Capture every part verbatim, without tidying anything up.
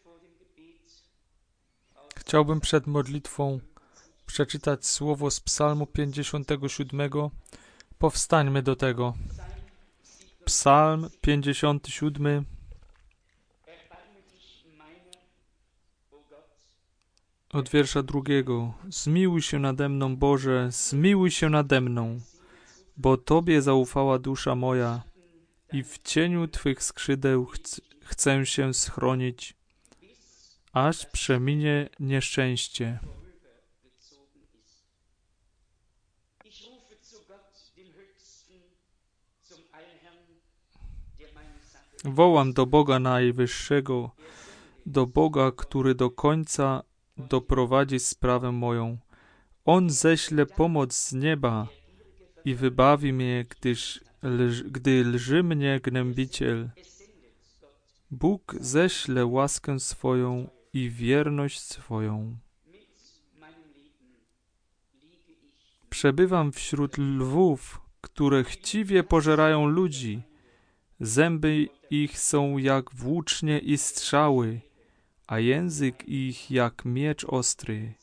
Chciałbym przed modlitwą przeczytać słowo z Psalmu pięćdziesiątego siódmego. Powstańmy do tego. Psalm pięćdziesiąty siódmy. Od wiersza drugiego. Zmiłuj się nade mną, Boże, zmiłuj się nade mną, bo Tobie zaufała dusza moja i w cieniu Twych skrzydeł ch- chcę się schronić, aż przeminie nieszczęście. Wołam do Boga Najwyższego, do Boga, który do końca doprowadzi sprawę moją. On ześle pomoc z nieba i wybawi mnie, gdyż, lż, gdy lży mnie gnębiciel. Bóg ześle łaskę swoją i wierność swoją. Przebywam wśród lwów, które chciwie pożerają ludzi. Zęby ich są jak włócznie i strzały, a język ich jak miecz ostry.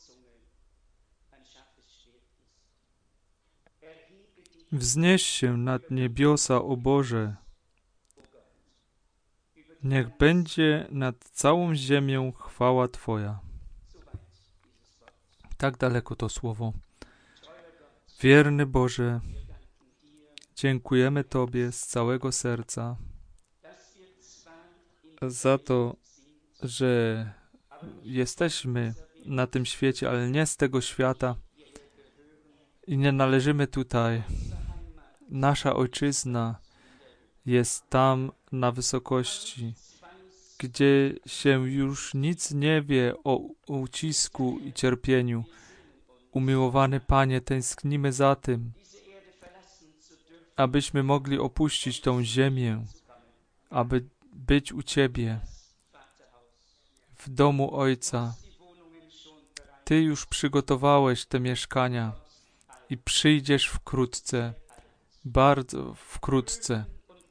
Wznieś się nad niebiosa, o Boże. Niech będzie nad całą ziemią chwała Twoja. Tak daleko to słowo. Wierny Boże, dziękujemy Tobie z całego serca za to, że jesteśmy na tym świecie, ale nie z tego świata i nie należymy tutaj. Nasza ojczyzna jest tam na wysokości, gdzie się już nic nie wie o ucisku i cierpieniu. Umiłowany Panie, tęsknimy za tym, abyśmy mogli opuścić tą ziemię, aby być u Ciebie, w domu Ojca. Ty już przygotowałeś te mieszkania i przyjdziesz wkrótce, bardzo wkrótce.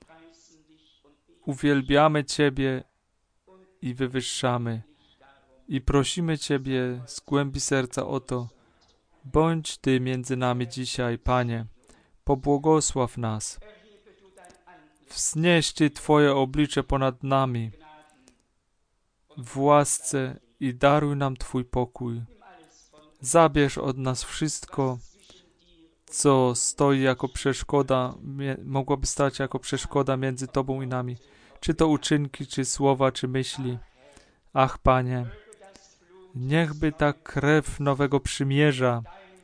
Uwielbiamy Ciebie i wywyższamy i prosimy Ciebie z głębi serca o to, bądź Ty między nami dzisiaj, Panie, pobłogosław nas. Wznieś Ty Twoje oblicze ponad nami w łasce i daruj nam Twój pokój. Zabierz od nas wszystko, co stoi jako przeszkoda, mogłaby stać jako przeszkoda między Tobą i nami. Czy to uczynki, czy słowa, czy myśli. Ach, Panie, niechby ta krew nowego przymierza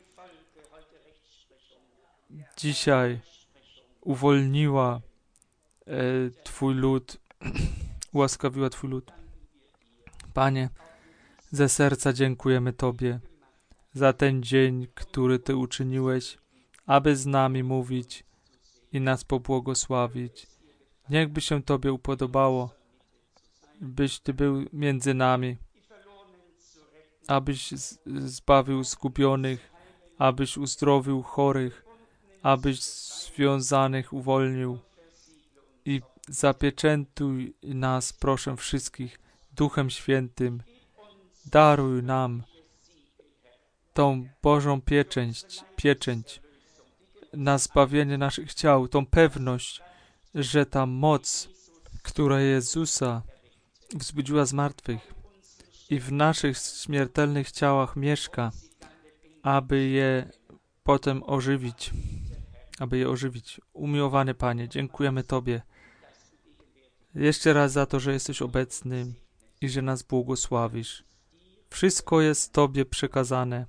dzisiaj uwolniła e, Twój lud, ułaskawiła Twój lud. Panie, ze serca dziękujemy Tobie za ten dzień, który Ty uczyniłeś, aby z nami mówić i nas pobłogosławić. Niechby się Tobie upodobało, byś Ty był między nami, abyś z- zbawił zgubionych, abyś uzdrowił chorych, abyś związanych uwolnił i zapieczętuj nas, proszę wszystkich, Duchem Świętym. Daruj nam tą Bożą pieczęć, pieczęć na zbawienie naszych ciał, tą pewność, że ta moc, która Jezusa wzbudziła z martwych i w naszych śmiertelnych ciałach mieszka, aby je potem ożywić, aby je ożywić. Umiłowany Panie, dziękujemy Tobie jeszcze raz za to, że jesteś obecny i że nas błogosławisz. Wszystko jest Tobie przekazane.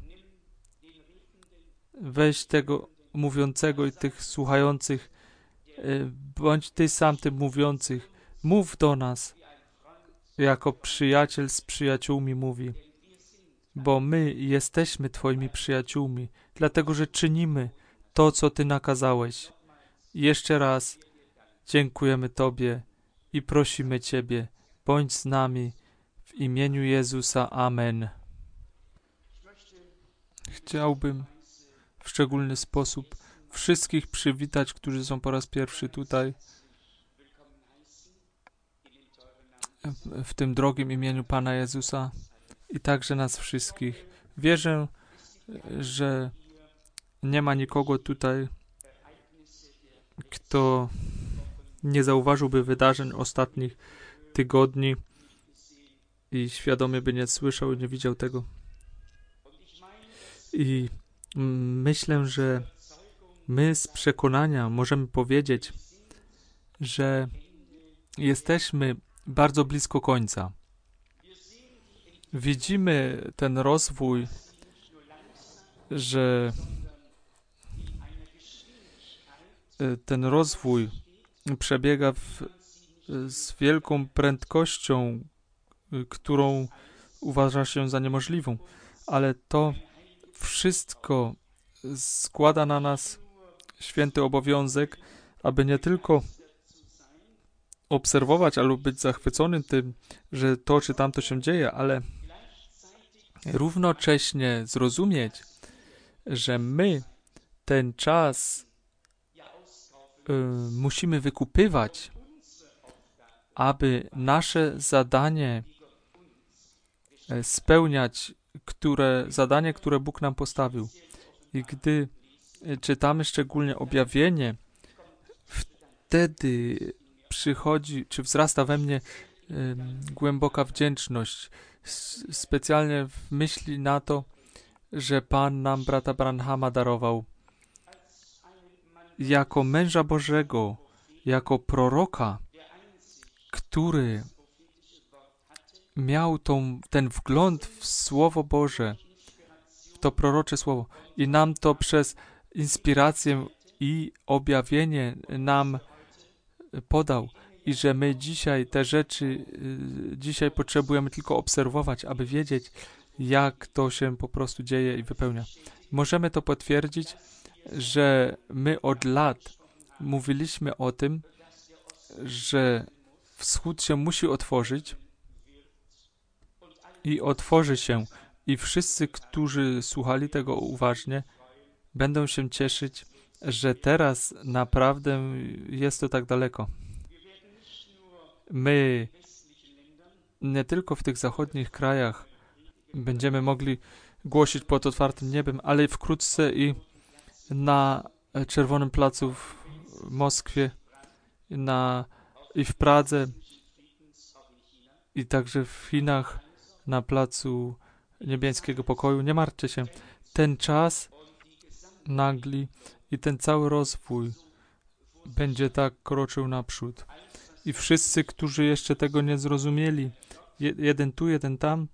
Weź tego mówiącego i tych słuchających, bądź Ty sam tym mówiących. Mów do nas, jako przyjaciel z przyjaciółmi mówi, bo my jesteśmy Twoimi przyjaciółmi, dlatego, że czynimy to, co Ty nakazałeś. Jeszcze raz dziękujemy Tobie i prosimy Ciebie, bądź z nami w imieniu Jezusa. Amen. Chciałbym w szczególny sposób wszystkich przywitać, którzy są po raz pierwszy tutaj w tym drogim imieniu Pana Jezusa i także nas wszystkich. Wierzę, że nie ma nikogo tutaj, kto nie zauważyłby wydarzeń ostatnich tygodni i świadomie by nie słyszał i nie widział tego. I myślę, że my z przekonania możemy powiedzieć, że jesteśmy bardzo blisko końca. Widzimy ten rozwój, że ten rozwój przebiega w, z wielką prędkością, którą uważa się za niemożliwą, ale to wszystko składa na nas święty obowiązek, aby nie tylko obserwować albo być zachwyconym tym, że to czy tamto się dzieje, ale równocześnie zrozumieć, że my ten czas y, musimy wykupywać, aby nasze zadanie spełniać, które, zadanie, które Bóg nam postawił. I gdy czytamy szczególnie objawienie, wtedy przychodzi, czy wzrasta we mnie y, głęboka wdzięczność. S- specjalnie w myśli na to, że Pan nam brata Branhama darował. Jako męża Bożego, jako proroka, który miał tą, ten wgląd w Słowo Boże, w to prorocze Słowo. I nam to przez inspirację i objawienie nam podał. I że my dzisiaj te rzeczy, y, dzisiaj potrzebujemy tylko obserwować, aby wiedzieć, jak to się po prostu dzieje i wypełnia. Możemy to potwierdzić, że my od lat mówiliśmy o tym, że wschód się musi otworzyć i otworzy się. I wszyscy, którzy słuchali tego uważnie, będą się cieszyć, że teraz naprawdę jest to tak daleko. My nie tylko w tych zachodnich krajach będziemy mogli głosić pod otwartym niebem, ale i wkrótce i na Czerwonym Placu w Moskwie, na, i w Pradze, i także w Chinach na Placu Niebiańskiego Pokoju. Nie martwcie się. Ten czas nagli i ten cały rozwój będzie tak kroczył naprzód. I wszyscy, którzy jeszcze tego nie zrozumieli, jeden tu, jeden tam,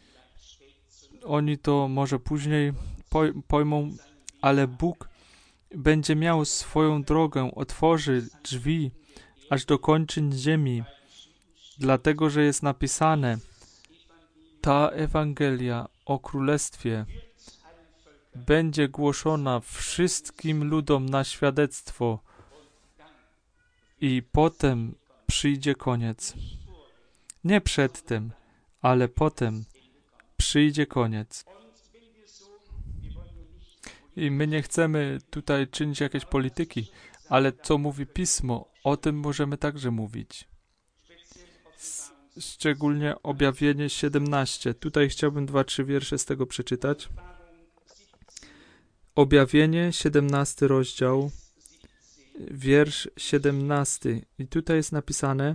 oni to może później poj- pojmą, ale Bóg będzie miał swoją drogę, otworzy drzwi aż do kończyn ziemi, dlatego, że jest napisane, ta Ewangelia o Królestwie będzie głoszona wszystkim ludom na świadectwo i potem przyjdzie koniec. Nie przedtem, ale potem przyjdzie koniec. I my nie chcemy tutaj czynić jakiejś polityki, ale co mówi Pismo, o tym możemy także mówić. S- szczególnie objawienie siedemnaście. Tutaj chciałbym dwa, trzy wiersze z tego przeczytać. Objawienie, siedemnasty rozdział, wiersz siedemnasty. I tutaj jest napisane: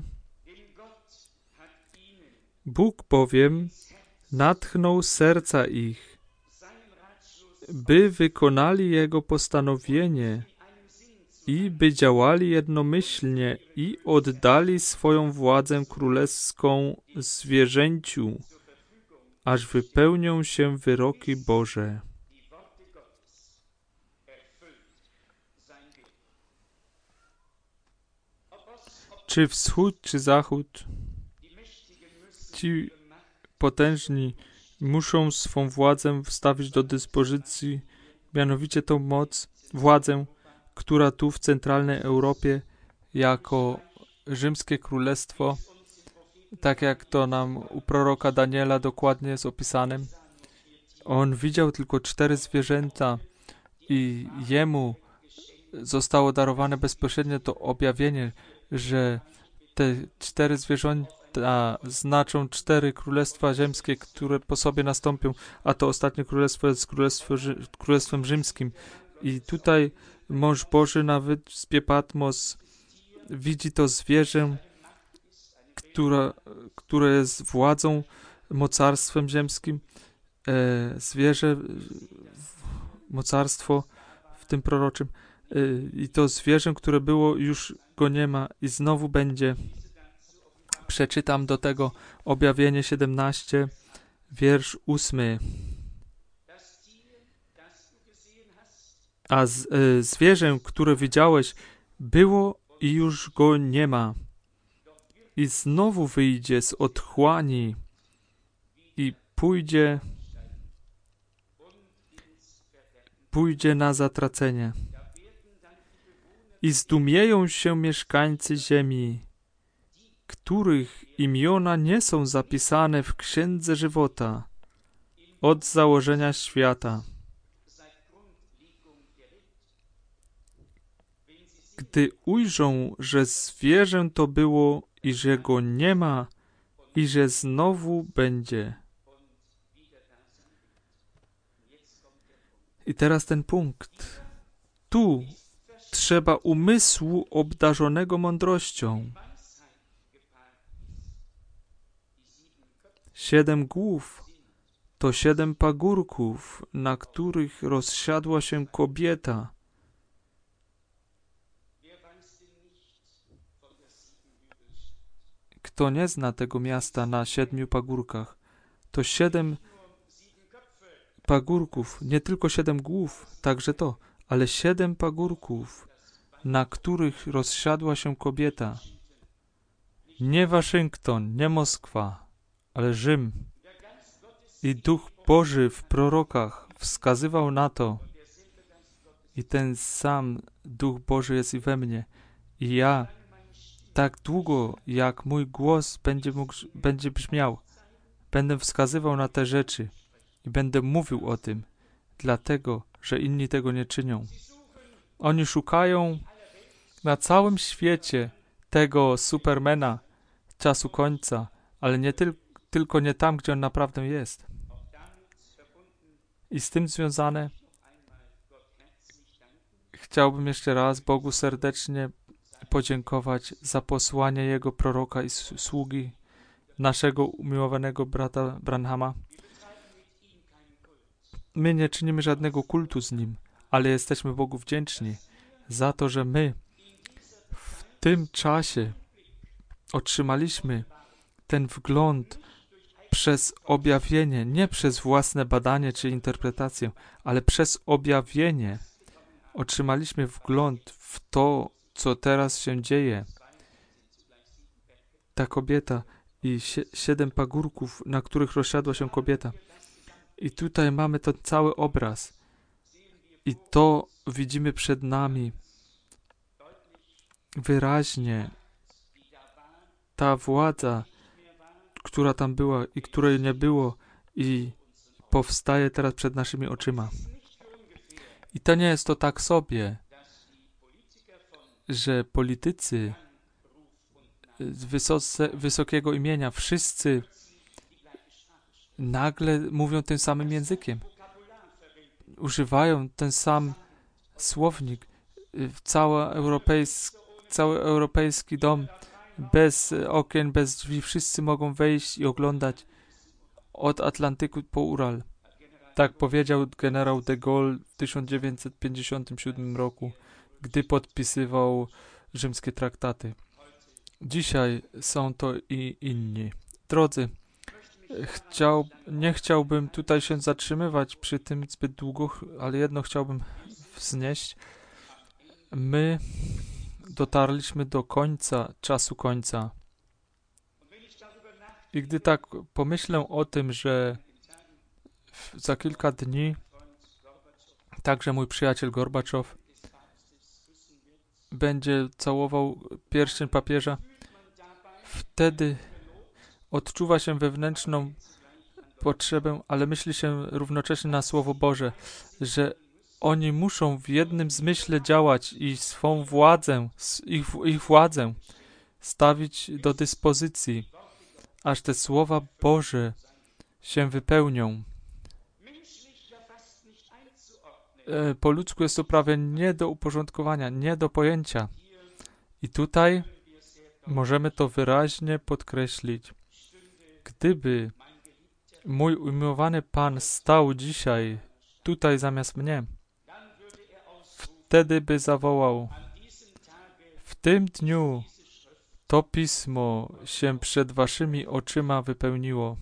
Bóg bowiem natchnął serca ich, by wykonali Jego postanowienie i by działali jednomyślnie i oddali swoją władzę królewską zwierzęciu, aż wypełnią się wyroki Boże. Czy wschód, czy zachód, ci potężni muszą swą władzę wstawić do dyspozycji, mianowicie tą moc, władzę, która tu w centralnej Europie jako rzymskie królestwo, tak jak to nam u proroka Daniela dokładnie jest opisane. On widział tylko cztery zwierzęta i jemu zostało darowane bezpośrednio to objawienie, że te cztery zwierzę, świata znaczą cztery królestwa ziemskie, które po sobie nastąpią, a to ostatnie królestwo jest królestwo, królestwem rzymskim. I tutaj mąż Boży na wyspie Patmos widzi to zwierzę, która, które jest władzą, mocarstwem ziemskim. E, zwierzę, mocarstwo w tym proroczym. E, I to zwierzę, które było, już go nie ma i znowu będzie. Przeczytam do tego Objawienie siedemnaście, wiersz ósmy. A z, e, zwierzę, które widziałeś, było i już go nie ma. I znowu wyjdzie z otchłani i pójdzie, pójdzie na zatracenie. I zdumieją się mieszkańcy ziemi, których imiona nie są zapisane w Księdze Żywota od założenia świata. Gdy ujrzą, że zwierzę to było i że go nie ma i że znowu będzie. I teraz ten punkt. Tu trzeba umysłu obdarzonego mądrością. Siedem głów to siedem pagórków, na których rozsiadła się kobieta. Kto nie zna tego miasta na siedmiu pagórkach, to siedem pagórków, nie tylko siedem głów, także to, ale siedem pagórków, na których rozsiadła się kobieta. Nie Waszyngton, nie Moskwa, ale Rzym. I Duch Boży w prorokach wskazywał na to. I ten sam Duch Boży jest i we mnie. I ja, tak długo jak mój głos będzie, mógł, będzie brzmiał, będę wskazywał na te rzeczy i będę mówił o tym, dlatego, że inni tego nie czynią. Oni szukają na całym świecie tego Supermana czasu końca, ale nie tyl- tylko nie tam, gdzie on naprawdę jest. I z tym związane chciałbym jeszcze raz Bogu serdecznie podziękować za posłanie Jego proroka i sługi, naszego umiłowanego brata Branhama. My nie czynimy żadnego kultu z nim, ale jesteśmy Bogu wdzięczni za to, że my w tym czasie otrzymaliśmy ten wgląd przez objawienie, nie przez własne badanie czy interpretację, ale przez objawienie otrzymaliśmy wgląd w to, co teraz się dzieje. Ta kobieta i si- siedem pagórków, na których rozsiadła się kobieta. I tutaj mamy ten cały obraz. I to widzimy przed nami wyraźnie. Ta władza, która tam była i której nie było i powstaje teraz przed naszymi oczyma. I to nie jest to tak sobie, że politycy z wysoce, wysokiego imienia, wszyscy nagle mówią tym samym językiem. Używają ten sam słownik. Cały europejski, cały europejski dom bez okien, bez drzwi. Wszyscy mogą wejść i oglądać od Atlantyku po Ural. Tak powiedział generał de Gaulle w tysiąc dziewięćset pięćdziesiątym siódmym roku, gdy podpisywał rzymskie traktaty. Dzisiaj są to i inni. Drodzy, chciał, nie chciałbym tutaj się zatrzymywać przy tym zbyt długo, ale jedno chciałbym wznieść. My dotarliśmy do końca, czasu końca. I gdy tak pomyślę o tym, że za kilka dni także mój przyjaciel Gorbaczow będzie całował pierścień papieża, wtedy odczuwa się wewnętrzną potrzebę, ale myśli się równocześnie na Słowo Boże, że oni muszą w jednym zmyśle działać i swą władzę, ich, ich władzę stawić do dyspozycji aż te słowa Boże się wypełnią. E, po ludzku jest to prawie nie do uporządkowania, nie do pojęcia. I tutaj możemy to wyraźnie podkreślić. Gdyby mój umiłowany Pan stał dzisiaj tutaj zamiast mnie, wtedy by zawołał: w tym dniu to pismo się przed waszymi oczyma wypełniło.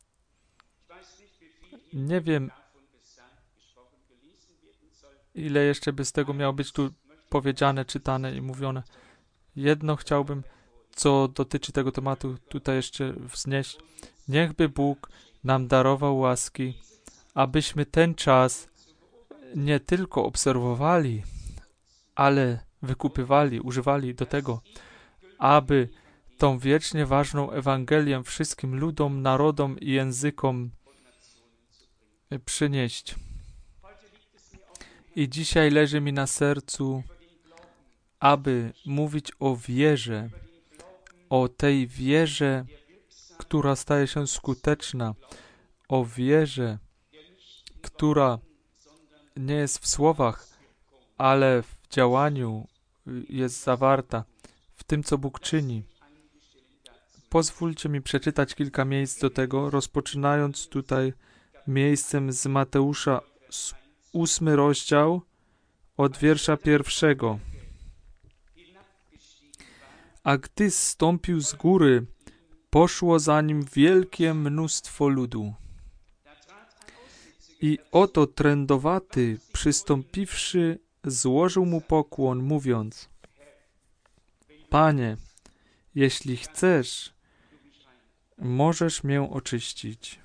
Nie wiem, ile jeszcze by z tego miało być tu powiedziane, czytane i mówione. Jedno chciałbym, co dotyczy tego tematu, tutaj jeszcze wznieść. Niechby Bóg nam darował łaski, abyśmy ten czas nie tylko obserwowali, ale wykupywali, używali do tego, aby tą wiecznie ważną Ewangelię wszystkim ludom, narodom i językom przynieść. I dzisiaj leży mi na sercu, aby mówić o wierze, o tej wierze, która staje się skuteczna, o wierze, która nie jest w słowach, ale w działaniu jest zawarta, w tym, co Bóg czyni. Pozwólcie mi przeczytać kilka miejsc do tego, rozpoczynając tutaj miejscem z Mateusza, ósmy rozdział, od wiersza pierwszego. A gdy zstąpił z góry, poszło za nim wielkie mnóstwo ludu. I oto trędowaty, przystąpiwszy, złożył mu pokłon, mówiąc: Panie, jeśli chcesz, możesz mię oczyścić.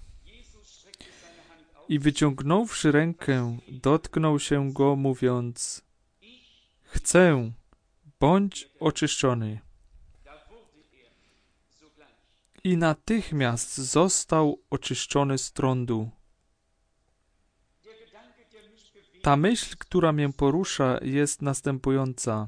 I wyciągnąwszy rękę, dotknął się go, mówiąc: Chcę, bądź oczyszczony. I natychmiast został oczyszczony z trądu. Ta myśl, która mnie porusza, jest następująca.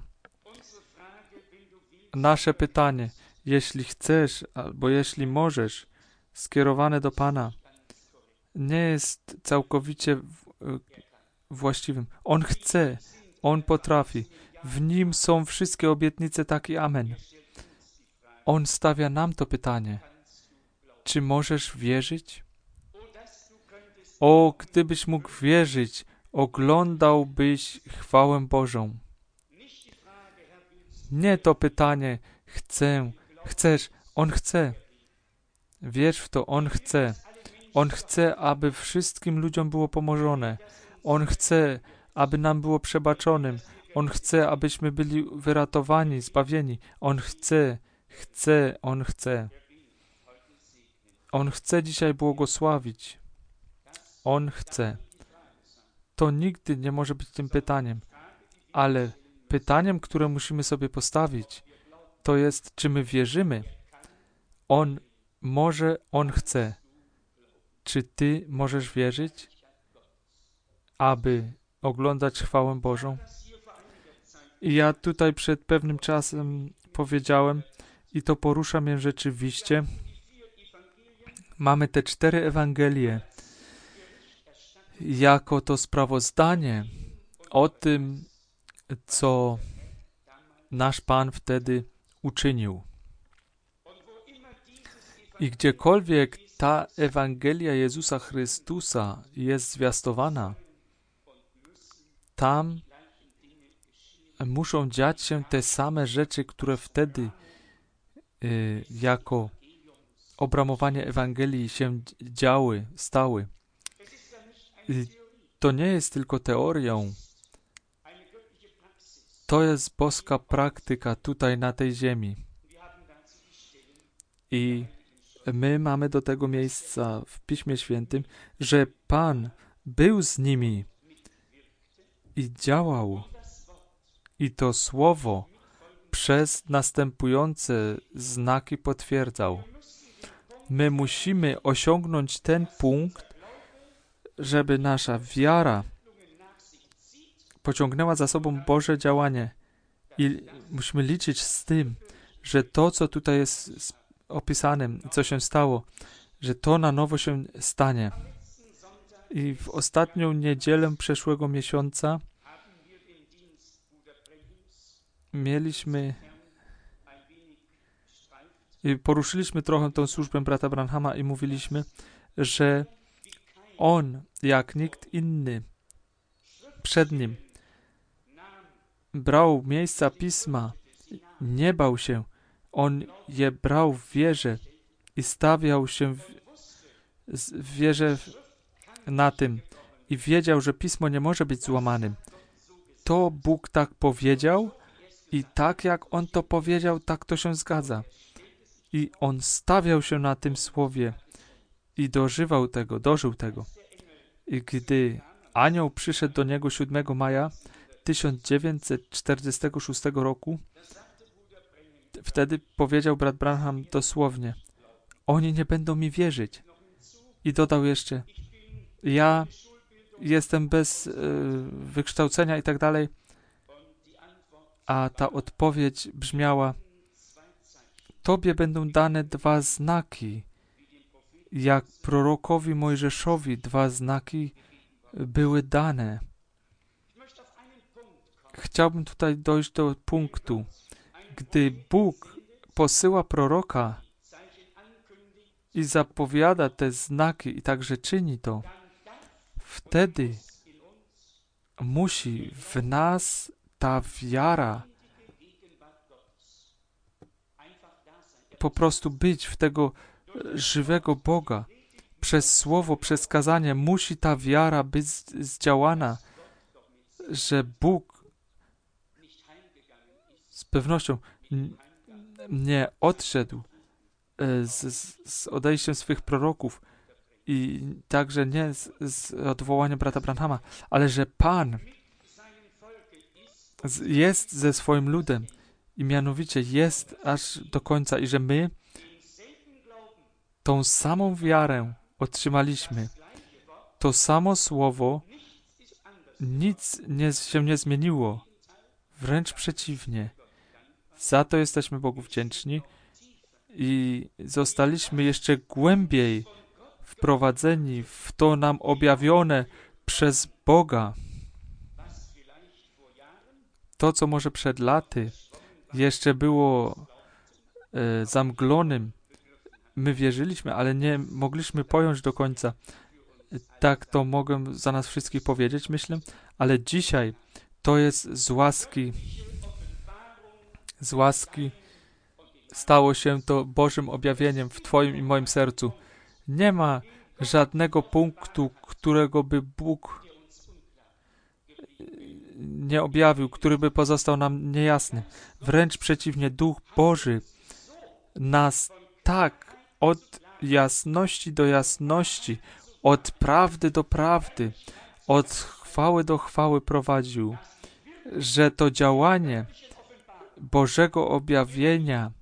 Nasze pytanie, jeśli chcesz, albo jeśli możesz, skierowane do Pana, nie jest całkowicie właściwym. On chce, On potrafi. W Nim są wszystkie obietnice, tak i amen. On stawia nam to pytanie. Czy możesz wierzyć? O, gdybyś mógł wierzyć, oglądałbyś chwałę Bożą. Nie to pytanie, chcę, chcesz, On chce. Wierz w to, On chce. On chce, aby wszystkim ludziom było pomożone. On chce, aby nam było przebaczonym. On chce, abyśmy byli wyratowani, zbawieni. On chce, chce, On chce. On chce dzisiaj błogosławić. On chce. To nigdy nie może być tym pytaniem. Ale pytaniem, które musimy sobie postawić, to jest, czy my wierzymy? On może, On chce. Czy ty możesz wierzyć, aby oglądać chwałę Bożą? I ja tutaj przed pewnym czasem powiedziałem, i to porusza mnie rzeczywiście, mamy te cztery Ewangelie jako to sprawozdanie o tym, co nasz Pan wtedy uczynił. I gdziekolwiek ta Ewangelia Jezusa Chrystusa jest zwiastowana, tam muszą dziać się te same rzeczy, które wtedy y, jako obramowanie Ewangelii się działy, stały. Y, to nie jest tylko teorią. To jest boska praktyka tutaj na tej ziemi. I my mamy do tego miejsca w Piśmie Świętym, że Pan był z nimi i działał. I to Słowo przez następujące znaki potwierdzał. My musimy osiągnąć ten punkt, żeby nasza wiara pociągnęła za sobą Boże działanie. I musimy liczyć z tym, że to, co tutaj jest opisanym, co się stało, że to na nowo się stanie. I w ostatnią niedzielę przeszłego miesiąca mieliśmy i poruszyliśmy trochę tą służbę brata Branhama i mówiliśmy, że on, jak nikt inny przed nim, brał miejsca Pisma, nie bał się, on je brał w wierze i stawiał się w, w wierze na tym i wiedział, że Pismo nie może być złamanym. To Bóg tak powiedział i tak jak On to powiedział, tak to się zgadza. I on stawiał się na tym słowie i dożywał tego, dożył tego. I gdy anioł przyszedł do niego siódmego maja tysiąc dziewięćset czterdziestego szóstego roku, wtedy powiedział brat Branham dosłownie: oni nie będą mi wierzyć. I dodał jeszcze: ja jestem bez y, wykształcenia i tak dalej. A ta odpowiedź brzmiała: tobie będą dane dwa znaki, jak prorokowi Mojżeszowi dwa znaki były dane. Chciałbym tutaj dojść do punktu. Gdy Bóg posyła proroka i zapowiada te znaki i także czyni to, wtedy musi w nas ta wiara po prostu być w tego żywego Boga. Przez słowo, przez kazanie musi ta wiara być zdziałana, że Bóg z pewnością nie odszedł z, z, z odejściem swych proroków i także nie z, z odwołaniem brata Branhama, ale że Pan z, jest ze swoim ludem i mianowicie jest aż do końca i że my tą samą wiarę otrzymaliśmy. To samo słowo, nic nie, się nie zmieniło. Wręcz przeciwnie. Za to jesteśmy Bogu wdzięczni i zostaliśmy jeszcze głębiej wprowadzeni w to nam objawione przez Boga. To, co może przed laty jeszcze było e, zamglonym, my wierzyliśmy, ale nie mogliśmy pojąć do końca. Tak to mogę za nas wszystkich powiedzieć, myślę, ale dzisiaj to jest z łaski. Z łaski stało się to Bożym objawieniem w Twoim i moim sercu. Nie ma żadnego punktu, którego by Bóg nie objawił, który by pozostał nam niejasny. Wręcz przeciwnie, Duch Boży nas tak od jasności do jasności, od prawdy do prawdy, od chwały do chwały prowadził, że to działanie Bożego objawienia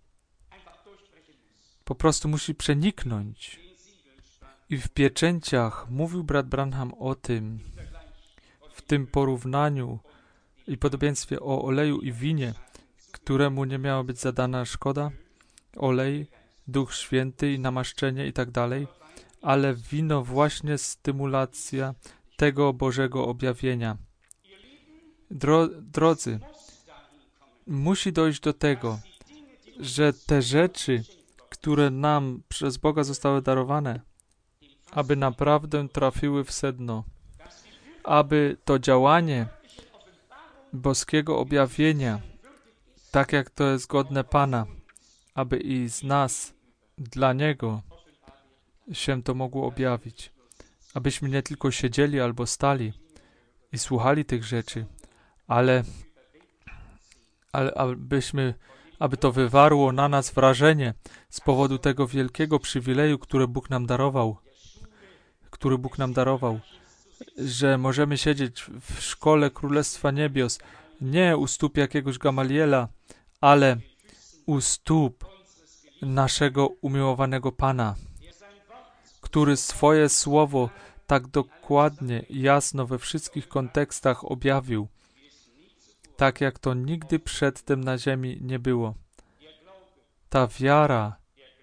po prostu musi przeniknąć. I w pieczęciach mówił brat Branham o tym, w tym porównaniu i podobieństwie o oleju i winie, któremu nie miała być zadana szkoda, olej, Duch Święty i namaszczenie i tak dalej, ale wino właśnie stymulacja tego Bożego objawienia. Dro, drodzy, musi dojść do tego, że te rzeczy, które nam przez Boga zostały darowane, aby naprawdę trafiły w sedno, aby to działanie boskiego objawienia, tak jak to jest godne Pana, aby i z nas, dla Niego się to mogło objawić. Abyśmy nie tylko siedzieli albo stali i słuchali tych rzeczy, ale, ale abyśmy, aby to wywarło na nas wrażenie z powodu tego wielkiego przywileju, który Bóg nam darował, który Bóg nam darował, że możemy siedzieć w szkole Królestwa Niebios, nie u stóp jakiegoś Gamaliela, ale u stóp naszego umiłowanego Pana, który swoje słowo tak dokładnie i jasno we wszystkich kontekstach objawił, tak jak to nigdy przedtem na ziemi nie było. Ta wiara,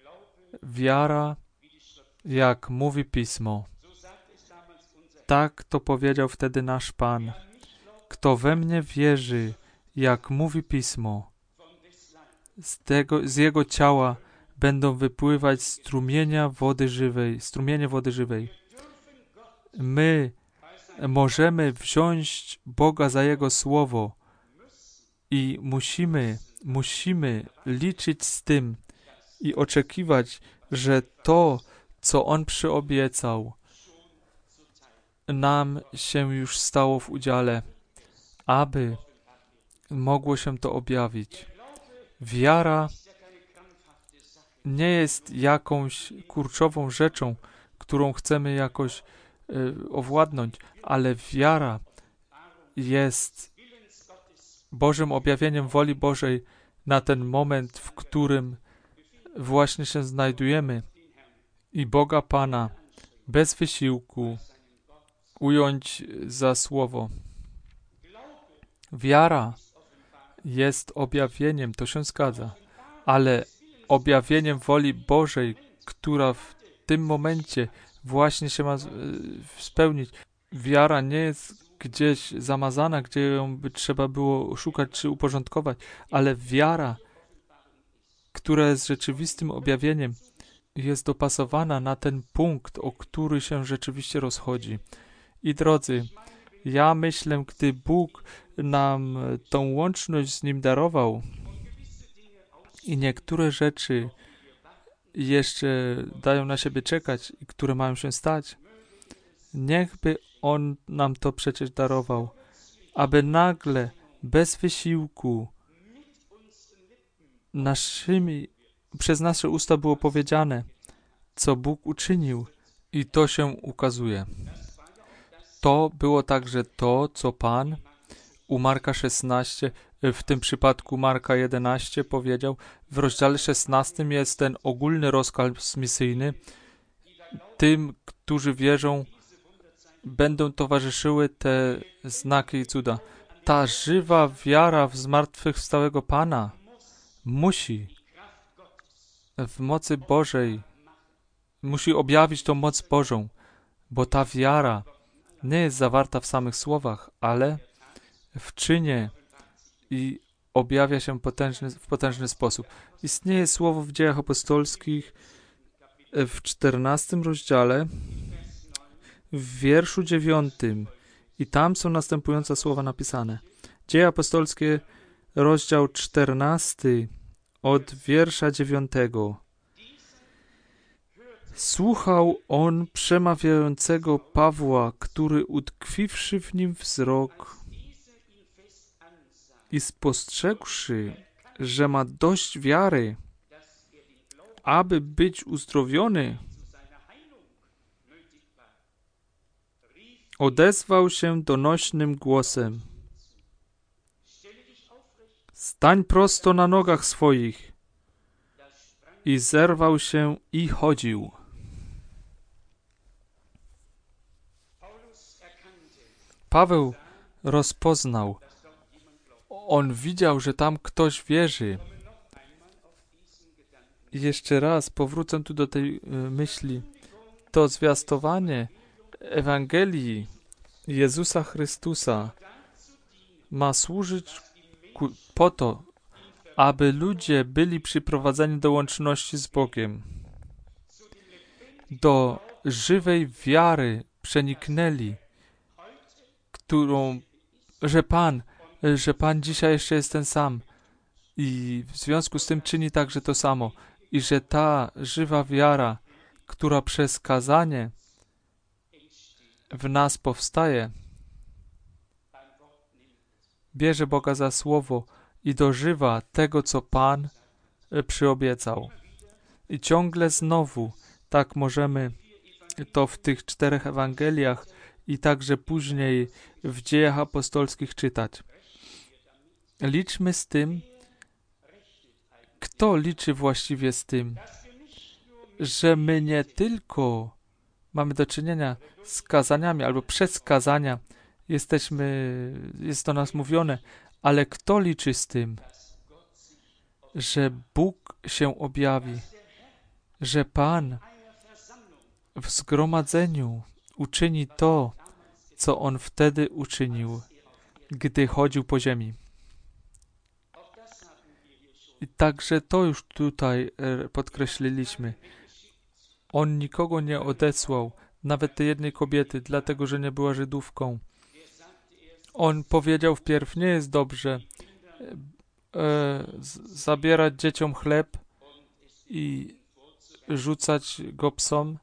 Wiara, jak mówi Pismo. Tak to powiedział wtedy nasz Pan. Kto we mnie wierzy, jak mówi Pismo, z, tego, z jego ciała będą wypływać strumienia wody żywej, strumienie wody żywej. My możemy wziąć Boga za Jego słowo i musimy, musimy liczyć z tym i oczekiwać, że to, co On przyobiecał, nam się już stało w udziale, aby mogło się to objawić. Wiara nie jest jakąś kurczową rzeczą, którą chcemy jakoś y, owładnąć, ale wiara jest Bożym objawieniem woli Bożej na ten moment, w którym właśnie się znajdujemy i Boga Pana bez wysiłku ująć za słowo. Wiara jest objawieniem, to się zgadza, ale objawieniem woli Bożej, która w tym momencie właśnie się ma spełnić. Wiara nie jest gdzieś zamazana, gdzie ją by trzeba było szukać czy uporządkować, ale wiara, która jest rzeczywistym objawieniem, jest dopasowana na ten punkt, o który się rzeczywiście rozchodzi. I drodzy, ja myślę, gdy Bóg nam tą łączność z Nim darował i niektóre rzeczy jeszcze dają na siebie czekać i które mają się stać, niechby On nam to przecież darował, aby nagle, bez wysiłku, naszymi, przez nasze usta było powiedziane, co Bóg uczynił i to się ukazuje. To było także to, co Pan u Marka szesnaście, w tym przypadku Marka jedenaście powiedział. W rozdziale szesnastym jest ten ogólny rozkaz misyjny. Tym, którzy wierzą, będą towarzyszyły te znaki i cuda. Ta żywa wiara w zmartwychwstałego Pana musi w mocy Bożej, musi objawić tą moc Bożą, bo ta wiara nie jest zawarta w samych słowach, ale w czynie i objawia się potężny, w potężny sposób. Istnieje słowo w Dziejach Apostolskich w czternastym rozdziale, w wierszu dziewiątym i tam są następujące słowa napisane. Dzieje Apostolskie, rozdział czternasty, od wiersza dziewiątego. Słuchał on przemawiającego Pawła, który utkwiwszy w nim wzrok i spostrzegłszy, że ma dość wiary, aby być uzdrowiony, odezwał się donośnym głosem: stań prosto na nogach swoich. I zerwał się i chodził. Paweł rozpoznał. On widział, że tam ktoś wierzy. I jeszcze raz powrócę tu do tej myśli. To zwiastowanie Ewangelii Jezusa Chrystusa ma służyć ku, po to, aby ludzie byli przyprowadzeni do łączności z Bogiem. Do żywej wiary przeniknęli, którą, że Pan, że Pan dzisiaj jeszcze jest ten sam i w związku z tym czyni także to samo i że ta żywa wiara, która przez kazanie w nas powstaje, bierze Boga za słowo i dożywa tego, co Pan przyobiecał. I ciągle znowu tak możemy to w tych czterech Ewangeliach i także później w Dziejach Apostolskich czytać. Liczmy z tym, kto liczy właściwie z tym, że my nie tylko mamy do czynienia z kazaniami albo przez kazania jesteśmy, jest do nas mówione, ale kto liczy z tym, że Bóg się objawi, że Pan w zgromadzeniu uczyni to, co On wtedy uczynił, gdy chodził po ziemi. I także to już tutaj podkreśliliśmy. On nikogo nie odesłał, nawet tej jednej kobiety, dlatego, że nie była Żydówką. On powiedział wpierw, nie jest dobrze e, zabierać dzieciom chleb i rzucać go psom.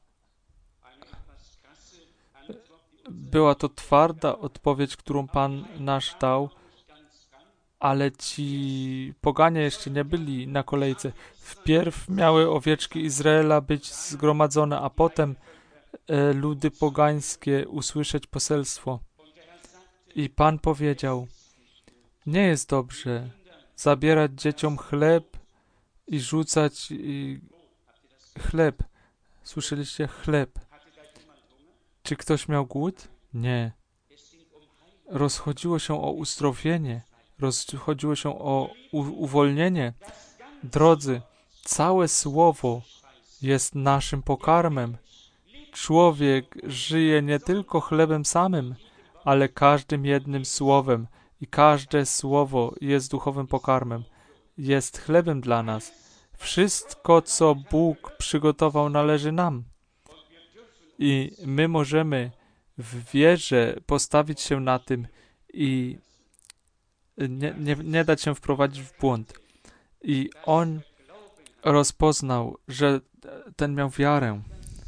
Była to twarda odpowiedź, którą Pan nasz dał, ale ci poganie jeszcze nie byli na kolejce. Wpierw miały owieczki Izraela być zgromadzone, a potem e, ludy pogańskie usłyszeć poselstwo. I Pan powiedział, nie jest dobrze zabierać dzieciom chleb i rzucać i chleb. Słyszeliście? Chleb. Czy ktoś miał głód? Nie. Rozchodziło się o uzdrowienie. Rozchodziło się o u- uwolnienie. Drodzy, całe słowo jest naszym pokarmem. Człowiek żyje nie tylko chlebem samym, ale każdym jednym słowem. I każde słowo jest duchowym pokarmem. Jest chlebem dla nas. Wszystko, co Bóg przygotował, należy nam. I my możemy w wierze postawić się na tym i nie, nie, nie dać się wprowadzić w błąd. I on rozpoznał, że ten miał wiarę.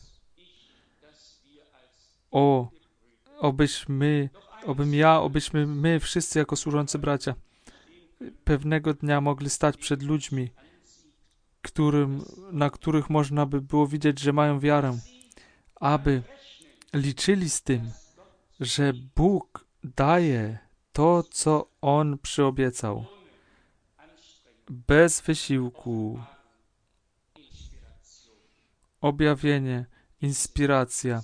O, obyśmy, obym ja, obyśmy my wszyscy jako służący bracia pewnego dnia mogli stać przed ludźmi, którym, na których można by było widzieć, że mają wiarę, aby liczyli z tym, że Bóg daje to, co On przyobiecał. Bez wysiłku. Objawienie, inspiracja.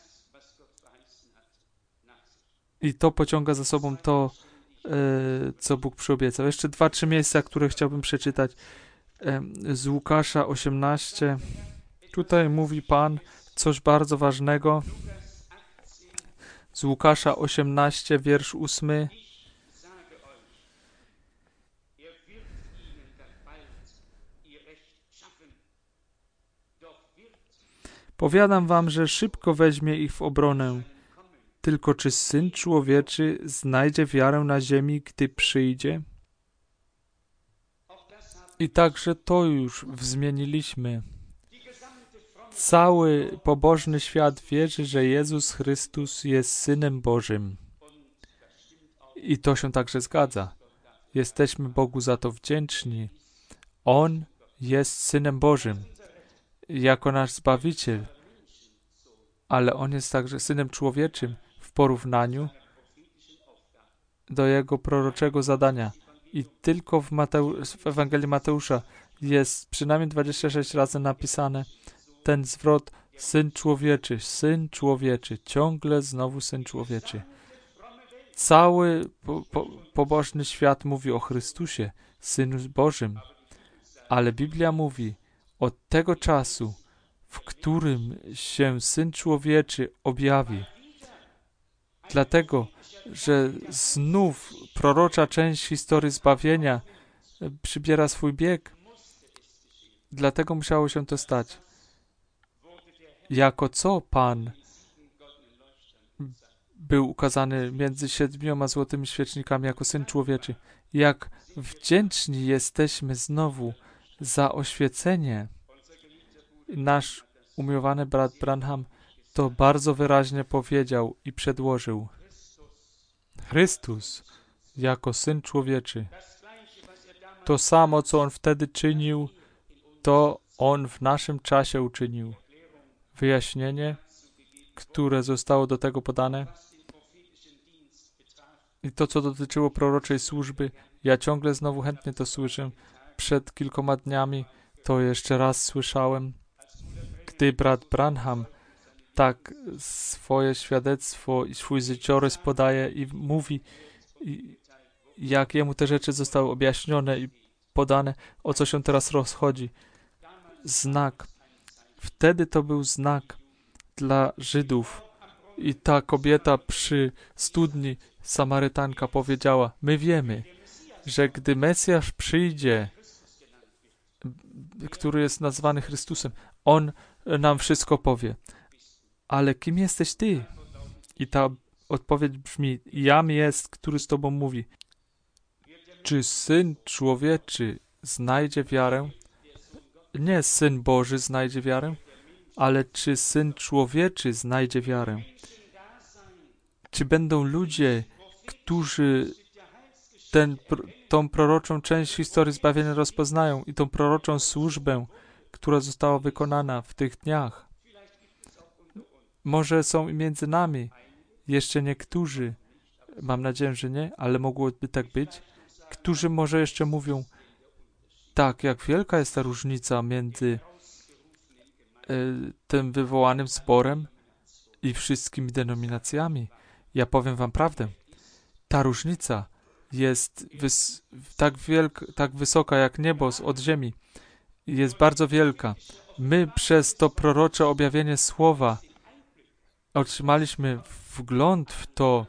I to pociąga za sobą to, e, co Bóg przyobiecał. Jeszcze dwa, trzy miejsca, które chciałbym przeczytać. E, z Łukasza osiemnaście. Tutaj mówi Pan coś bardzo ważnego. Z Łukasza osiemnaście, wiersz ósmy. Powiadam wam, że szybko weźmie ich w obronę. Tylko czy Syn Człowieczy znajdzie wiarę na ziemi, gdy przyjdzie? I także to już wzmieniliśmy. Cały pobożny świat wierzy, że Jezus Chrystus jest Synem Bożym. I to się także zgadza. Jesteśmy Bogu za to wdzięczni. On jest Synem Bożym, jako nasz Zbawiciel, ale On jest także Synem Człowieczym w porównaniu do Jego proroczego zadania. I tylko w, Mateu- w Ewangelii Mateusza jest przynajmniej dwadzieścia sześć razy napisane ten zwrot Syn Człowieczy, Syn Człowieczy, ciągle znowu Syn Człowieczy. Cały po, po, pobożny świat mówi o Chrystusie, Synu Bożym, ale Biblia mówi od tego czasu, w którym się Syn Człowieczy objawi. Dlatego, że znów prorocza część historii zbawienia przybiera swój bieg. Dlatego musiało się to stać. Jako co Pan był ukazany między siedmioma złotymi świecznikami jako Syn Człowieczy. Jak wdzięczni jesteśmy znowu za oświecenie. Nasz umiłowany brat Branham to bardzo wyraźnie powiedział i przedłożył. Chrystus jako Syn Człowieczy. To samo, co On wtedy czynił, to On w naszym czasie uczynił. Wyjaśnienie, które zostało do tego podane i to, co dotyczyło proroczej służby, ja ciągle znowu chętnie to słyszę. Przed kilkoma dniami to jeszcze raz słyszałem, gdy brat Branham tak swoje świadectwo i swój życiorys podaje i mówi, jak jemu te rzeczy zostały objaśnione i podane, o co się teraz rozchodzi. Znak, Wtedy to był znak dla Żydów. I ta kobieta przy studni, Samarytanka, powiedziała, my wiemy, że gdy Mesjasz przyjdzie, który jest nazwany Chrystusem, On nam wszystko powie. Ale kim jesteś Ty? I ta odpowiedź brzmi, jam jest, który z Tobą mówi. Czy Syn Człowieczy znajdzie wiarę? Nie Syn Boży znajdzie wiarę, ale czy Syn Człowieczy znajdzie wiarę? Czy będą ludzie, którzy ten, tą proroczą część historii zbawienia rozpoznają i tą proroczą służbę, która została wykonana w tych dniach? Może są i między nami jeszcze niektórzy, mam nadzieję, że nie, ale mogłoby tak być, którzy może jeszcze mówią, tak, jak wielka jest ta różnica między y, tym wywołanym sporem i wszystkimi denominacjami. Ja powiem wam prawdę. Ta różnica jest wys- tak, wielk- tak wysoka jak niebo od ziemi. Jest bardzo wielka. My przez to prorocze objawienie słowa otrzymaliśmy wgląd w to,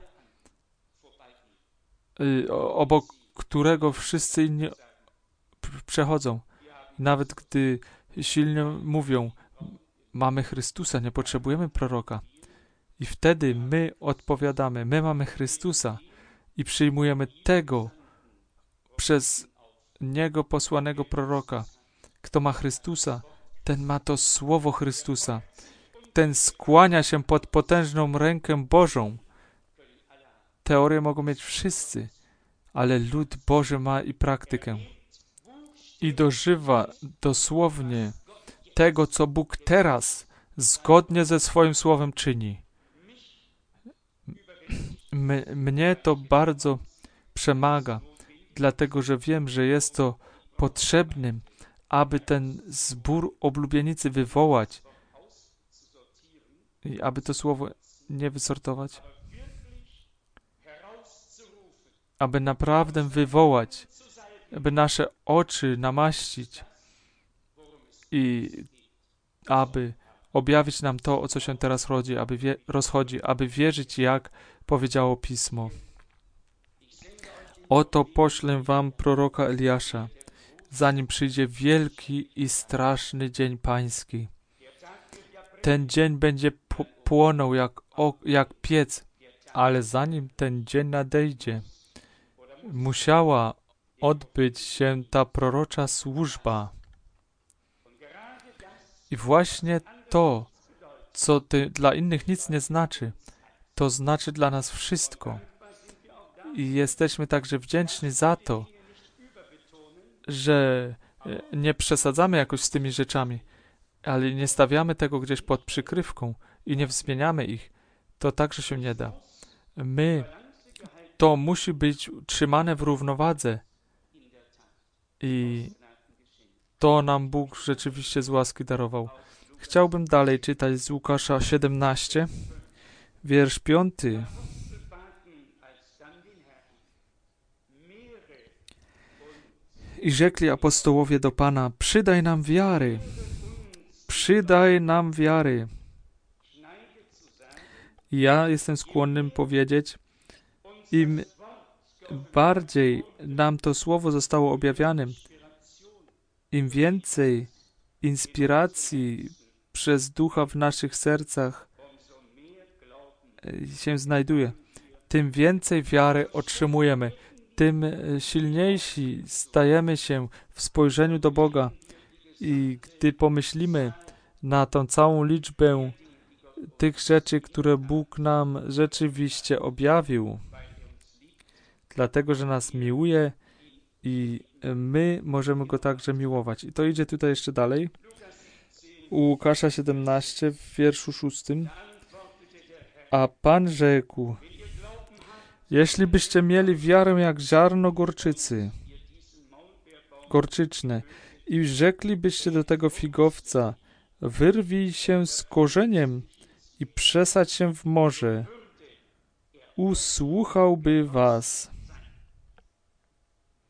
y, obok którego wszyscy inni przechodzą. Nawet gdy silnie mówią, mamy Chrystusa, nie potrzebujemy proroka. I wtedy my odpowiadamy, my mamy Chrystusa i przyjmujemy tego przez Niego posłanego proroka. Kto ma Chrystusa, ten ma to słowo Chrystusa. Ten skłania się pod potężną rękę Bożą. Teorię mogą mieć wszyscy, ale lud Boży ma i praktykę. I dożywa dosłownie tego, co Bóg teraz zgodnie ze swoim słowem czyni. M- mnie to bardzo przemaga, dlatego że wiem, że jest to potrzebnym, aby ten zbór oblubienicy wywołać i aby to słowo nie wysortować, aby naprawdę wywołać, aby nasze oczy namaścić i aby objawić nam to, o co się teraz rodzi, aby wie, rozchodzi, aby wierzyć, jak powiedziało Pismo. Oto poślę wam proroka Eliasza, zanim przyjdzie wielki i straszny dzień pański. Ten dzień będzie płonął jak, o, jak piec, ale zanim ten dzień nadejdzie, musiała odbyć się ta prorocza służba. I właśnie to, co ty, dla innych nic nie znaczy, to znaczy dla nas wszystko. I jesteśmy także wdzięczni za to, że nie przesadzamy jakoś z tymi rzeczami, ale nie stawiamy tego gdzieś pod przykrywką i nie wzmieniamy ich. To także się nie da. My, to musi być trzymane w równowadze i to nam Bóg rzeczywiście z łaski darował. Chciałbym dalej czytać z Łukasza siedemnaście, wiersz piąty. I rzekli apostołowie do Pana, przydaj nam wiary, przydaj nam wiary. I ja jestem skłonnym powiedzieć, im bardziej nam to słowo zostało objawiane, im więcej inspiracji przez Ducha w naszych sercach się znajduje, tym więcej wiary otrzymujemy, tym silniejsi stajemy się w spojrzeniu do Boga. I gdy pomyślimy na tą całą liczbę tych rzeczy, które Bóg nam rzeczywiście objawił, dlatego, że nas miłuje i my możemy Go także miłować. I to idzie tutaj jeszcze dalej. U Łukasza siedemnaście, w wierszu szóstym. A Pan rzekł, jeśli byście mieli wiarę jak ziarno gorczycy, gorczyczne, i rzeklibyście do tego figowca, wyrwij się z korzeniem i przesadź się w morze, usłuchałby was.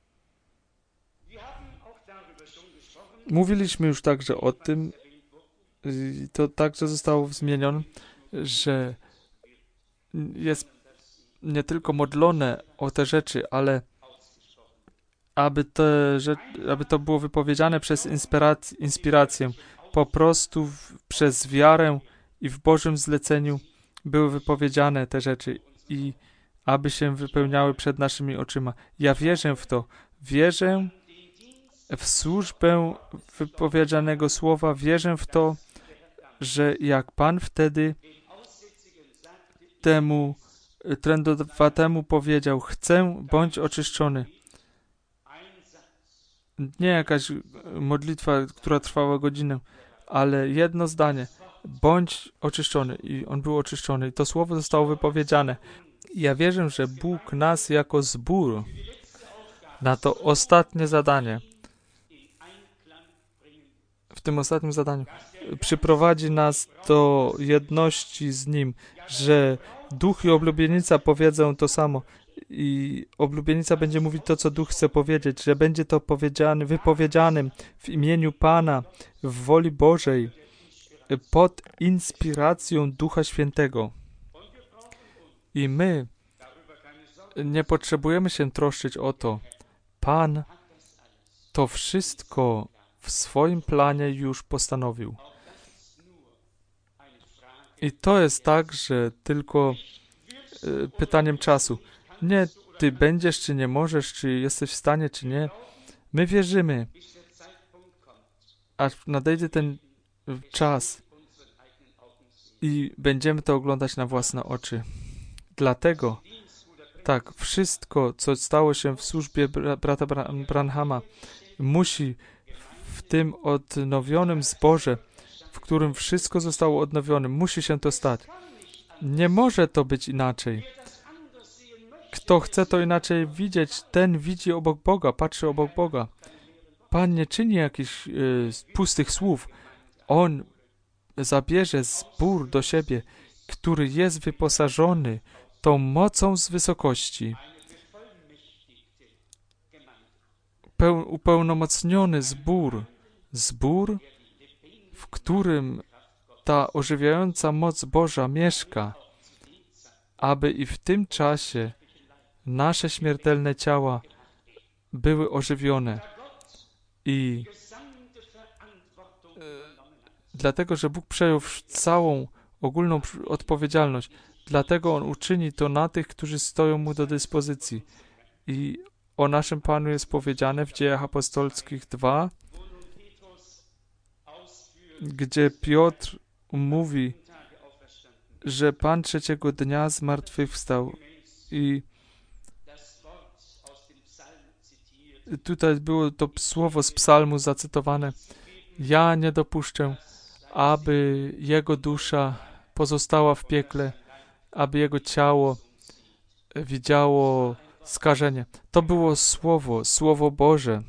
Mówiliśmy już także o tym, I to także zostało zmienione, że jest nie tylko modlone o te rzeczy, ale aby, te rzeczy, aby to było wypowiedziane przez inspirac- inspirację, po prostu w, przez wiarę i w Bożym zleceniu były wypowiedziane te rzeczy i aby się wypełniały przed naszymi oczyma. Ja wierzę w to. Wierzę w służbę wypowiedzianego słowa. Wierzę w to, że jak Pan wtedy temu trędowatemu powiedział: chcę, bądź oczyszczony. Nie jakaś modlitwa, która trwała godzinę, ale jedno zdanie: bądź oczyszczony. I on był oczyszczony. I to słowo zostało wypowiedziane. Ja wierzę, że Bóg nas jako zbór na to ostatnie zadanie, w tym ostatnim zadaniu, przyprowadzi nas do jedności z Nim, że Duch i oblubienica powiedzą to samo i oblubienica będzie mówić to, co Duch chce powiedzieć, że będzie to powiedziane, wypowiedzianym w imieniu Pana, w woli Bożej, pod inspiracją Ducha Świętego. I my nie potrzebujemy się troszczyć o to. Pan to wszystko w swoim planie już postanowił. I to jest tak, że tylko y, pytaniem czasu. Nie ty będziesz, czy nie możesz, czy jesteś w stanie, czy nie. My wierzymy, aż nadejdzie ten czas i będziemy to oglądać na własne oczy. Dlatego, tak, wszystko, co stało się w służbie bra- brata Bra- Branhama, musi w tym odnowionym zborze, w którym wszystko zostało odnowione, musi się to stać. Nie może to być inaczej. Kto chce to inaczej widzieć, ten widzi obok Boga, patrzy obok Boga. Pan nie czyni jakichś y, pustych słów. On zabierze zbór do siebie, który jest wyposażony tą mocą z wysokości. Peł, upełnomocniony zbór. Zbór, w którym ta ożywiająca moc Boża mieszka, aby i w tym czasie nasze śmiertelne ciała były ożywione. I e, dlatego, że Bóg przejął całą ogólną odpowiedzialność, dlatego On uczyni to na tych, którzy stoją Mu do dyspozycji. I o naszym Panu jest powiedziane w Dziejach Apostolskich dwa, gdzie Piotr mówi, że Pan trzeciego dnia zmartwychwstał. I tutaj było to słowo z psalmu zacytowane. Ja nie dopuszczę, aby jego dusza pozostała w piekle, aby jego ciało widziało skażenie. To było słowo, słowo Boże.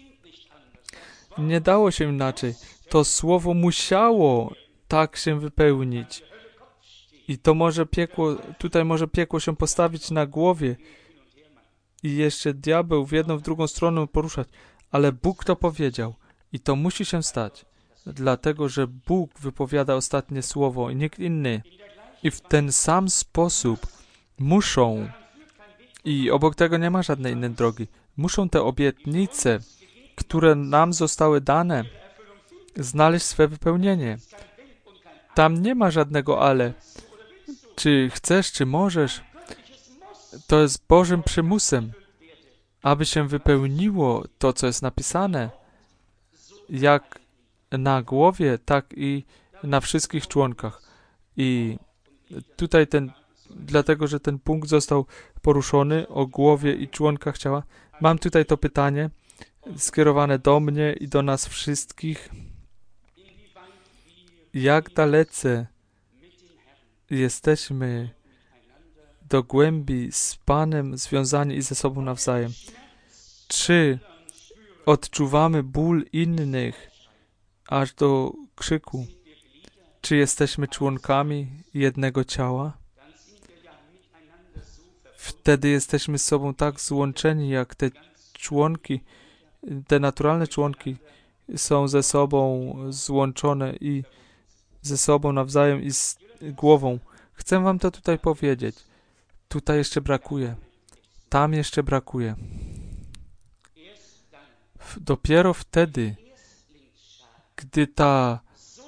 Nie dało się inaczej. To słowo musiało tak się wypełnić. I to może piekło, tutaj może piekło się postawić na głowie i jeszcze diabeł w jedną, w drugą stronę poruszać. Ale Bóg to powiedział i to musi się stać. Dlatego, że Bóg wypowiada ostatnie słowo i nikt inny. I w ten sam sposób muszą, i obok tego nie ma żadnej innej drogi, muszą te obietnice, które nam zostały dane, znaleźć swe wypełnienie. Tam nie ma żadnego ale. Czy chcesz, czy możesz, to jest Bożym przymusem, aby się wypełniło to, co jest napisane, jak na głowie, tak i na wszystkich członkach. I tutaj ten, dlatego, że ten punkt został poruszony o głowie i członkach ciała, mam tutaj to pytanie skierowane do mnie i do nas wszystkich. Jak dalece jesteśmy do głębi z Panem związani i ze sobą nawzajem? Czy odczuwamy ból innych aż do krzyku? Czy jesteśmy członkami jednego ciała? Wtedy jesteśmy z sobą tak złączeni, jak te członki, te naturalne członki są ze sobą złączone i ze sobą nawzajem i z głową. Chcę wam to tutaj powiedzieć. Tutaj jeszcze brakuje. Tam jeszcze brakuje. Dopiero wtedy, gdy ta,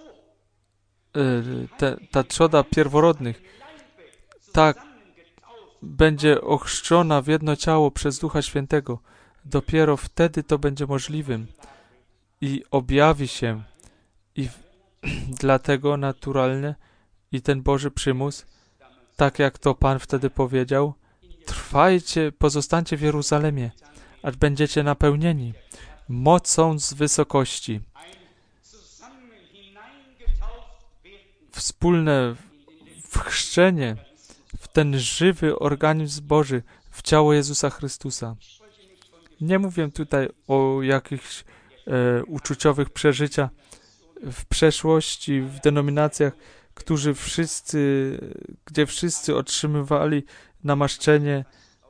te, ta trzoda pierworodnych tak będzie ochrzczona w jedno ciało przez Ducha Świętego, dopiero wtedy to będzie możliwym i objawi się. I w, dlatego naturalnie i ten Boży przymus, tak jak to Pan wtedy powiedział, trwajcie, pozostańcie w Jeruzalemie, aż będziecie napełnieni mocą z wysokości. Wspólne wchrzczenie w ten żywy organizm Boży, w ciało Jezusa Chrystusa. Nie mówię tutaj o jakichś e, uczuciowych przeżyciach w przeszłości, w denominacjach, którzy wszyscy, gdzie wszyscy otrzymywali namaszczenie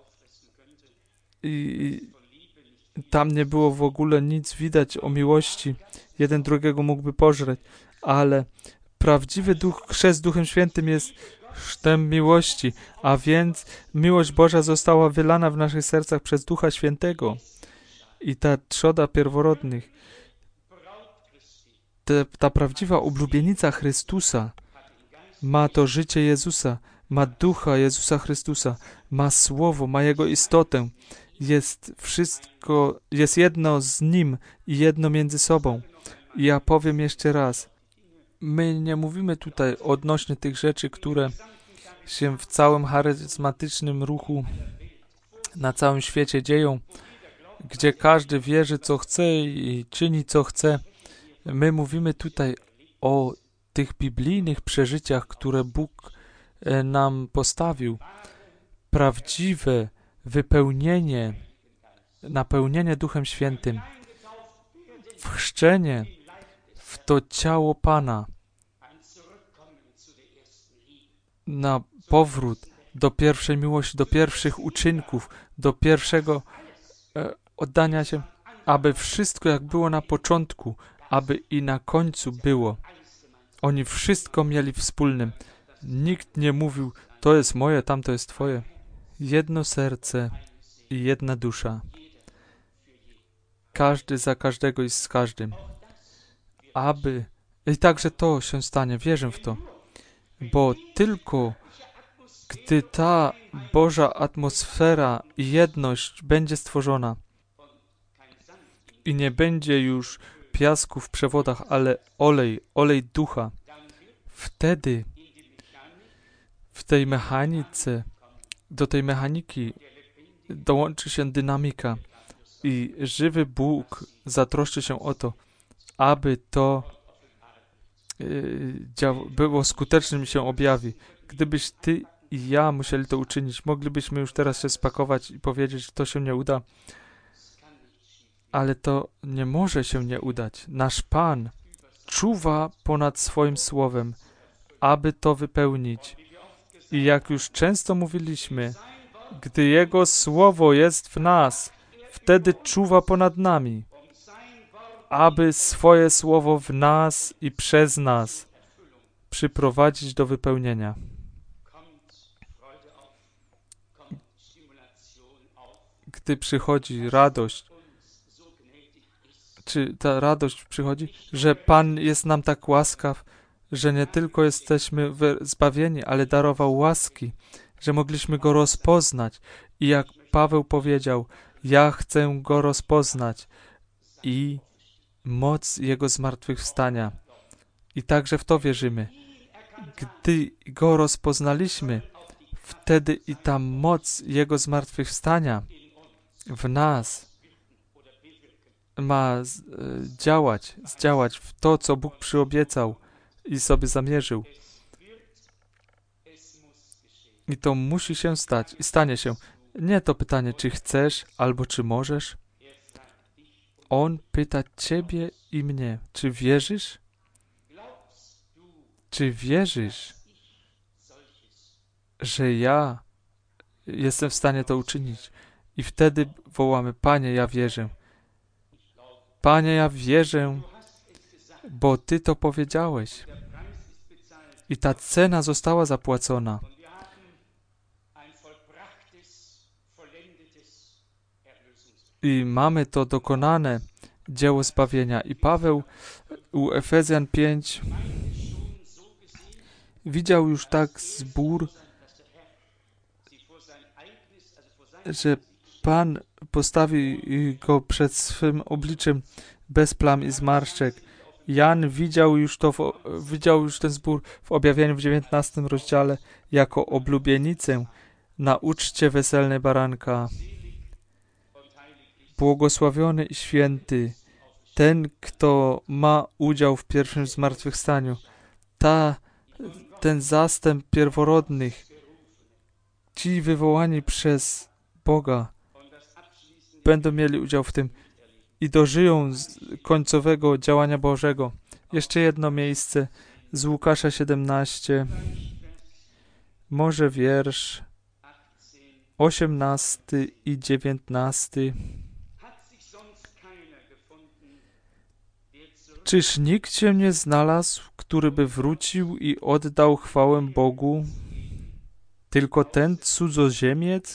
i, i tam nie było w ogóle nic widać o miłości. Jeden drugiego mógłby pożreć, ale prawdziwy duch, chrzest Duchem Świętym jest chrztem miłości, a więc miłość Boża została wylana w naszych sercach przez Ducha Świętego. I ta trzoda pierworodnych, te, ta prawdziwa oblubienica Chrystusa ma to życie Jezusa, ma Ducha Jezusa Chrystusa, ma Słowo, ma Jego istotę. Jest wszystko, jest jedno z Nim i jedno między sobą. I ja powiem jeszcze raz, my nie mówimy tutaj odnośnie tych rzeczy, które się w całym charyzmatycznym ruchu na całym świecie dzieją, gdzie każdy wierzy, co chce i czyni, co chce. My mówimy tutaj o tych biblijnych przeżyciach, które Bóg nam postawił. Prawdziwe wypełnienie, napełnienie Duchem Świętym, wchrzczenie w to ciało Pana, na powrót do pierwszej miłości, do pierwszych uczynków, do pierwszego e, oddania się, aby wszystko jak było na początku, aby i na końcu było. Oni wszystko mieli wspólnym. Nikt nie mówił, to jest moje, tamto jest twoje. Jedno serce i jedna dusza. Każdy za każdego i z każdym. Aby, i także to się stanie, wierzę w to. Bo tylko gdy ta Boża atmosfera i jedność będzie stworzona i nie będzie już piasku w przewodach, ale olej, olej ducha, wtedy w tej mechanice, do tej mechaniki dołączy się dynamika i żywy Bóg zatroszczy się o to, aby to yy, było skutecznym i się objawi. Gdybyś ty i ja musieli to uczynić, moglibyśmy już teraz się spakować i powiedzieć, że to się nie uda. Ale to nie może się nie udać. Nasz Pan czuwa ponad swoim słowem, aby to wypełnić. I jak już często mówiliśmy, gdy Jego słowo jest w nas, wtedy czuwa ponad nami, aby swoje słowo w nas i przez nas przyprowadzić do wypełnienia. Gdy przychodzi radość, czy ta radość przychodzi, że Pan jest nam tak łaskaw, że nie tylko jesteśmy zbawieni, ale darował łaski, że mogliśmy Go rozpoznać. I jak Paweł powiedział, ja chcę Go rozpoznać i moc Jego zmartwychwstania. I także w to wierzymy. Gdy Go rozpoznaliśmy, wtedy i ta moc Jego zmartwychwstania w nas ma działać, zdziałać w to, co Bóg przyobiecał i sobie zamierzył. I to musi się stać i stanie się. Nie to pytanie, czy chcesz albo czy możesz. On pyta ciebie i mnie, czy wierzysz? Czy wierzysz, że ja jestem w stanie to uczynić? I wtedy wołamy, Panie, ja wierzę. Panie, ja wierzę, bo Ty to powiedziałeś. I ta cena została zapłacona. I mamy to dokonane dzieło zbawienia. I Paweł u Efezjan pięć widział już tak zbór, że Pan postawi go przed swym obliczem bez plam i zmarszczek. Jan widział już to, w, widział już ten zbór w objawieniu w dziewiętnastym rozdziale jako oblubienicę na uczcie weselnej baranka. Błogosławiony i święty, ten, kto ma udział w pierwszym zmartwychwstaniu. Ta, ten zastęp pierworodnych, ci wywołani przez Boga, będą mieli udział w tym i dożyją z końcowego działania Bożego. Jeszcze jedno miejsce z Łukasza siedemnaście, może wiersz osiemnasty i dziewiętnasty. Czyż nikt się nie znalazł, który by wrócił i oddał chwałę Bogu? Tylko ten cudzoziemiec?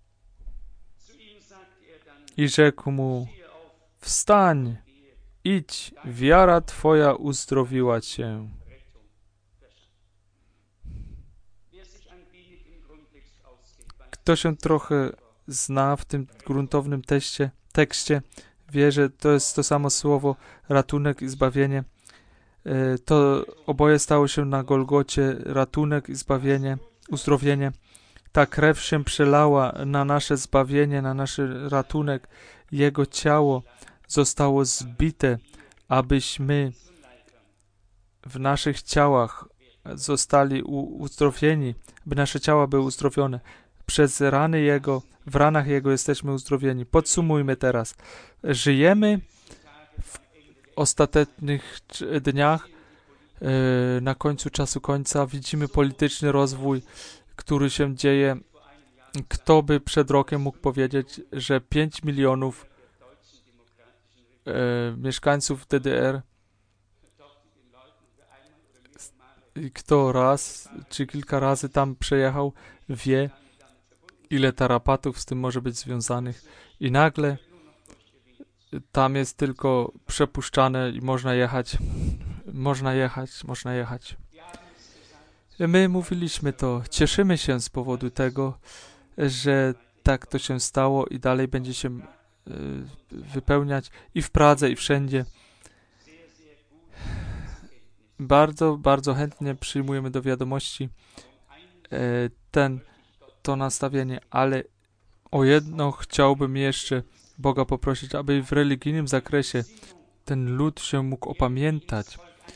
I rzekł mu: wstań, idź, wiara twoja uzdrowiła cię. Kto się trochę zna w tym gruntownym teście, tekście, wie, że to jest to samo słowo ratunek i zbawienie. To oboje stało się na Golgocie, ratunek i zbawienie, uzdrowienie. Ta krew się przelała na nasze zbawienie, na nasz ratunek. Jego ciało zostało zbite, abyśmy w naszych ciałach zostali uzdrowieni, by nasze ciała były uzdrowione. Przez rany Jego, w ranach Jego jesteśmy uzdrowieni. Podsumujmy teraz. Żyjemy w ostatecznych dniach, na końcu czasu końca. Widzimy polityczny rozwój, który się dzieje. Kto by przed rokiem mógł powiedzieć, że pięć milionów e, mieszkańców D D R, kto raz czy kilka razy tam przejechał, wie, ile tarapatów z tym może być związanych. I nagle tam jest tylko przepuszczane i można jechać, można jechać, można jechać. My mówiliśmy to, cieszymy się z powodu tego, że tak to się stało i dalej będzie się y, wypełniać i w Pradze, i wszędzie. Bardzo, bardzo chętnie przyjmujemy do wiadomości y, ten, to nastawienie, ale o jedno chciałbym jeszcze Boga poprosić, aby w religijnym zakresie ten lud się mógł opamiętać,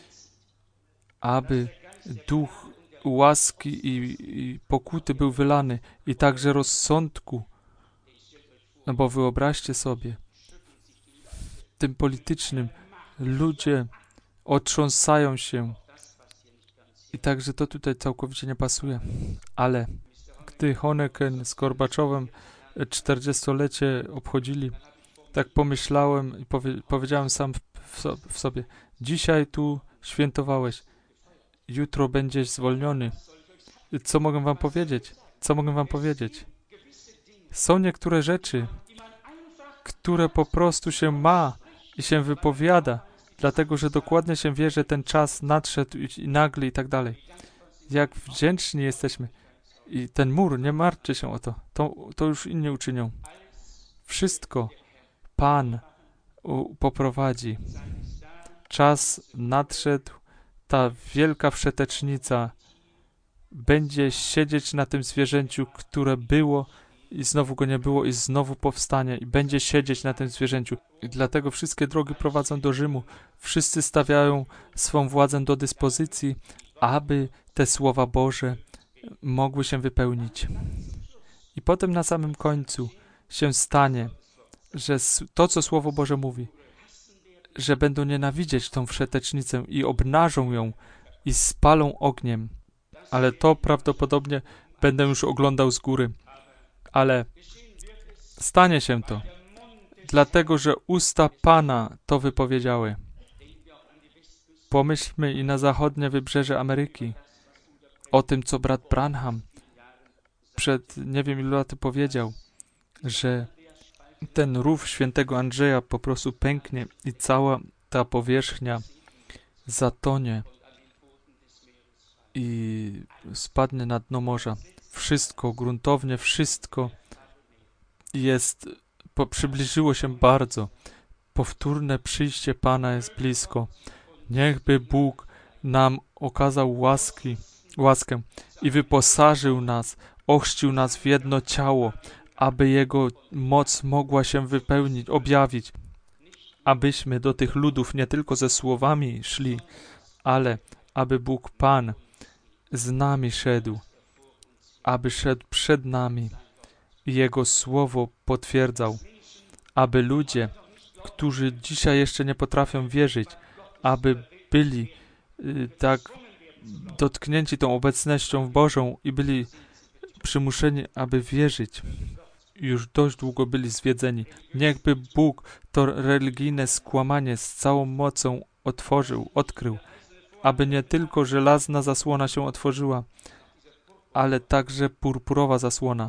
aby duch łaski i, i pokuty był wylany i także rozsądku. No bo wyobraźcie sobie, w tym politycznym ludzie otrząsają się i także to tutaj całkowicie nie pasuje. Ale gdy Honecker z Gorbaczowem czterdziestolecie obchodzili, tak pomyślałem i powie, powiedziałem sam w, w, w sobie, dzisiaj tu świętowałeś, jutro będziesz zwolniony. Co mogę wam powiedzieć? Co mogę wam powiedzieć? Są niektóre rzeczy, które po prostu się ma i się wypowiada, dlatego, że dokładnie się wie, że ten czas nadszedł i, i nagle i tak dalej. Jak wdzięczni jesteśmy. I ten mur, nie martwcie się o to. To, to już inni uczynią. Wszystko Pan u, poprowadzi. Czas nadszedł, ta wielka wszetecznica będzie siedzieć na tym zwierzęciu, które było i znowu go nie było i znowu powstanie i będzie siedzieć na tym zwierzęciu. I dlatego wszystkie drogi prowadzą do Rzymu. Wszyscy stawiają swą władzę do dyspozycji, aby te słowa Boże mogły się wypełnić. I potem na samym końcu się stanie, że to, co Słowo Boże mówi, że będą nienawidzieć tą wszetecznicę i obnażą ją i spalą ogniem. Ale to prawdopodobnie będę już oglądał z góry. Ale stanie się to, dlatego, że usta Pana to wypowiedziały. Pomyślmy i na zachodnie wybrzeże Ameryki. o tym, co brat Branham przed nie wiem ilu laty powiedział, że ten rów świętego Andrzeja po prostu pęknie i cała ta powierzchnia zatonie i spadnie na dno morza. Wszystko, gruntownie wszystko jest, po, przybliżyło się bardzo. Powtórne przyjście Pana jest blisko. Niechby Bóg nam okazał łaski, łaskę i wyposażył nas, ochrzcił nas w jedno ciało, aby Jego moc mogła się wypełnić, objawić, abyśmy do tych ludów nie tylko ze słowami szli, ale aby Bóg Pan z nami szedł, aby szedł przed nami i Jego Słowo potwierdzał, aby ludzie, którzy dzisiaj jeszcze nie potrafią wierzyć, aby byli y, tak dotknięci tą obecnością Bożą i byli przymuszeni, aby wierzyć. Już dość długo byli zwiedzeni. Niechby Bóg to religijne skłamanie z całą mocą otworzył, odkrył, aby nie tylko żelazna zasłona się otworzyła, ale także purpurowa zasłona,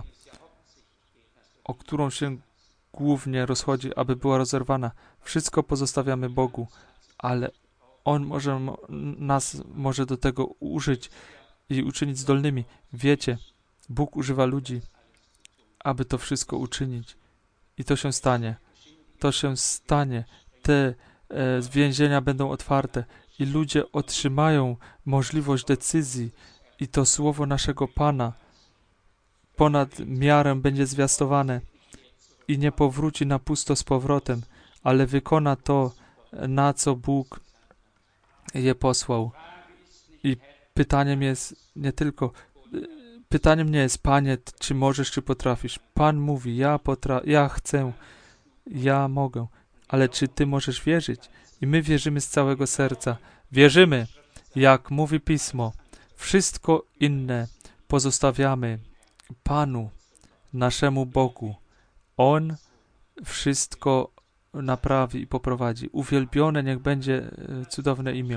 o którą się głównie rozchodzi, aby była rozerwana. Wszystko pozostawiamy Bogu, ale On może nas może do tego użyć i uczynić zdolnymi. Wiecie, Bóg używa ludzi, aby to wszystko uczynić. I to się stanie. To się stanie. Te e, więzienia będą otwarte i ludzie otrzymają możliwość decyzji i to słowo naszego Pana ponad miarę będzie zwiastowane i nie powróci na pusto z powrotem, ale wykona to, na co Bóg je posłał. I pytaniem jest nie tylko, pytaniem nie jest, Panie, czy możesz, czy potrafisz. Pan mówi, ja potra- ja chcę, ja mogę, ale czy Ty możesz wierzyć? I my wierzymy z całego serca. Wierzymy, jak mówi Pismo. Wszystko inne pozostawiamy Panu, naszemu Bogu. On wszystko naprawi i poprowadzi. Uwielbione niech będzie cudowne imię.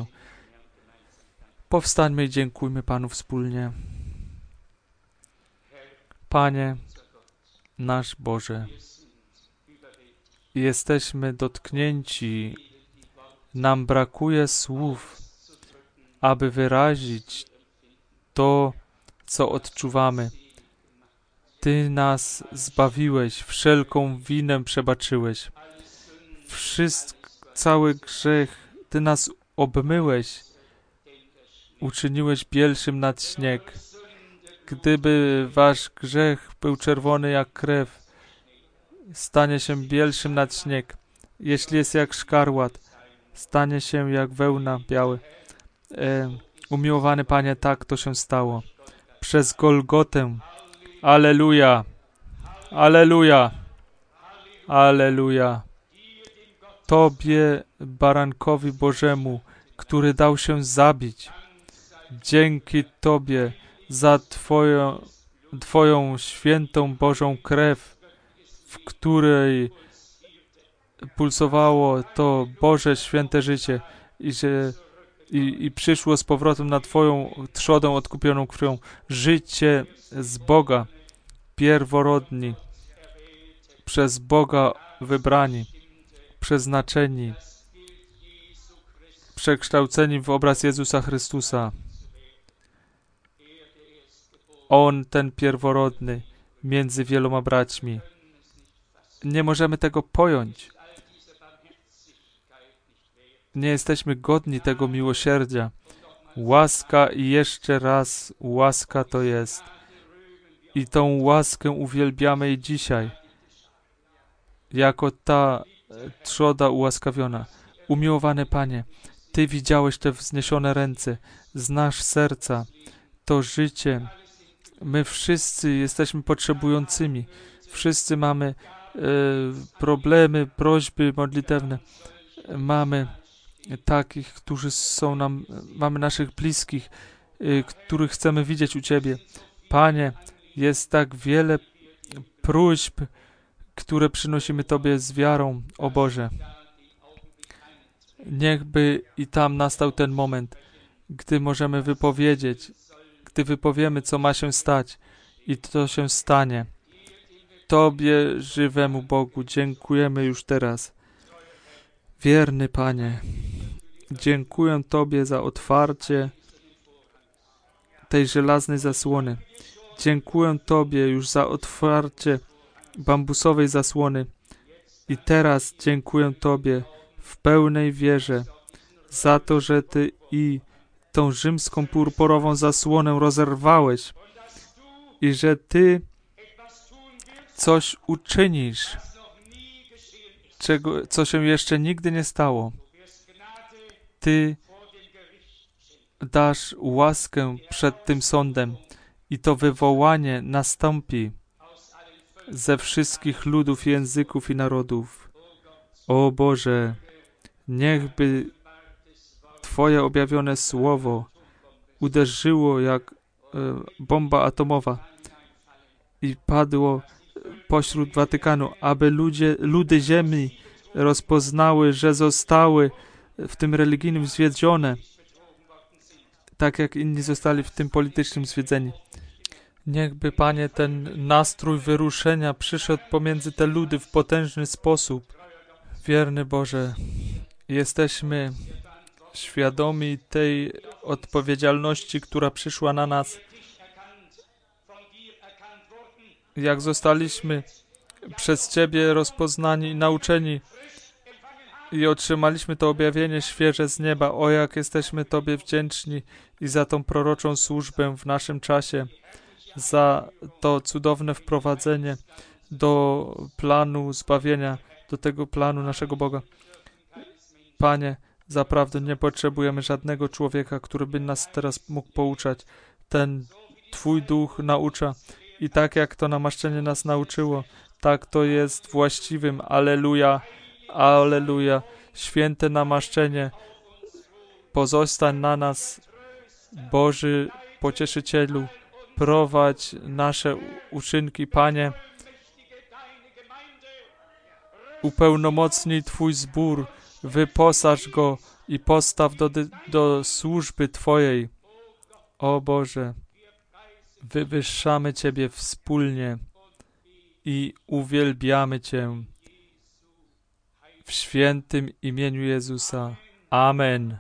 Powstańmy i dziękujmy Panu wspólnie. Panie, nasz Boże, jesteśmy dotknięci, nam brakuje słów, aby wyrazić to, co odczuwamy. Ty nas zbawiłeś, wszelką winę przebaczyłeś. Wszystko, cały grzech, Ty nas obmyłeś, uczyniłeś bielszym nad śnieg. Gdyby wasz grzech był czerwony jak krew, stanie się bielszym nad śnieg. Jeśli jest jak szkarłat, stanie się jak wełna biały. E, umiłowany Panie, tak to się stało. Przez Golgotę. Alleluja! Alleluja! Alleluja! Tobie, barankowi Bożemu, który dał się zabić. Dzięki Tobie za Twoją, Twoją świętą Bożą krew, w której pulsowało to Boże święte życie i że i, i przyszło z powrotem na Twoją trzodę odkupioną krwią. Życie z Boga, pierworodni, przez Boga wybrani, przeznaczeni, przekształceni w obraz Jezusa Chrystusa. On, ten pierworodny, między wieloma braćmi. Nie możemy tego pojąć. Nie jesteśmy godni tego miłosierdzia. Łaska i jeszcze raz łaska to jest. I tą łaskę uwielbiamy i dzisiaj. Jako ta trzoda ułaskawiona. Umiłowany Panie, Ty widziałeś te wzniesione ręce. Znasz serca. To życie. My wszyscy jesteśmy potrzebującymi. Wszyscy mamy e, problemy, prośby modlitewne. Mamy takich, którzy są nam, mamy naszych bliskich, y, których chcemy widzieć u Ciebie. Panie, jest tak wiele próśb, które przynosimy Tobie z wiarą, o Boże. Niechby i tam nastał ten moment, gdy możemy wypowiedzieć, gdy wypowiemy, co ma się stać i to się stanie. Tobie, żywemu Bogu, dziękujemy już teraz. Wierny Panie, dziękuję Tobie za otwarcie tej żelaznej zasłony. Dziękuję Tobie już za otwarcie bambusowej zasłony. I teraz dziękuję Tobie w pełnej wierze za to, że Ty i tą rzymską purpurową zasłonę rozerwałeś i że Ty coś uczynisz, czego, co się jeszcze nigdy nie stało. Ty dasz łaskę przed tym sądem i to wywołanie nastąpi ze wszystkich ludów, języków i narodów. O Boże, niechby Twoje objawione słowo uderzyło jak e, bomba atomowa i padło pośród Watykanu, aby ludzie, ludy ziemi rozpoznały, że zostały w tym religijnym zwiedzione, tak jak inni zostali w tym politycznym zwiedzeni. Niechby, Panie, ten nastrój wyruszenia przyszedł pomiędzy te ludy w potężny sposób. Wierny Boże, jesteśmy świadomi tej odpowiedzialności, która przyszła na nas. Jak zostaliśmy przez Ciebie rozpoznani i nauczeni i otrzymaliśmy to objawienie świeże z nieba. O, jak jesteśmy Tobie wdzięczni i za tą proroczą służbę w naszym czasie, za to cudowne wprowadzenie do planu zbawienia, do tego planu naszego Boga. Panie, zaprawdę nie potrzebujemy żadnego człowieka, który by nas teraz mógł pouczać. Ten Twój Duch naucza i tak jak to namaszczenie nas nauczyło, tak to jest właściwym. Alleluja, alleluja. Święte namaszczenie, pozostań na nas, Boży Pocieszycielu. Prowadź nasze uczynki, Panie. Upełnomocnij Twój zbór, wyposaż go i postaw do, do służby Twojej. O Boże, wywyższamy Ciebie wspólnie i uwielbiamy Cię w świętym imieniu Jezusa. Amen.